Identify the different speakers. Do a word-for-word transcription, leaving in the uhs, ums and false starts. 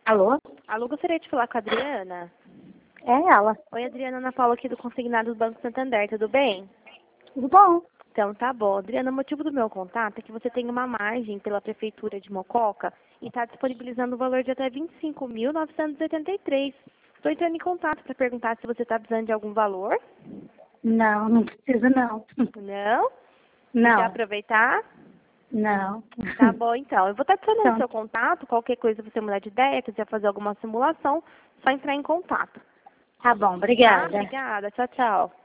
Speaker 1: Alô?
Speaker 2: Alô, gostaria de falar com a Adriana?
Speaker 1: É ela.
Speaker 2: Oi, Adriana, Ana Paula aqui do Consignado do Banco Santander, tudo bem?
Speaker 1: Tudo bom?
Speaker 2: Então tá bom. Adriana, o motivo do meu contato é que você tem uma margem pela Prefeitura de Mococa e está disponibilizando o valor de até vinte e cinco mil novecentos e oitenta e três. Estou entrando em contato para perguntar se você está precisando de algum valor.
Speaker 1: Não, não precisa não.
Speaker 2: Não? Quer
Speaker 1: Não,
Speaker 2: aproveitar?
Speaker 1: não.
Speaker 2: Tá bom, então. Eu vou estar adicionando
Speaker 1: Então,
Speaker 2: seu contato. Qualquer coisa você mudar de ideia, quiser fazer alguma simulação, só entrar em contato.
Speaker 1: tá bom,
Speaker 2: Tá?
Speaker 1: obrigada.
Speaker 2: Obrigada. Tchau, tchau.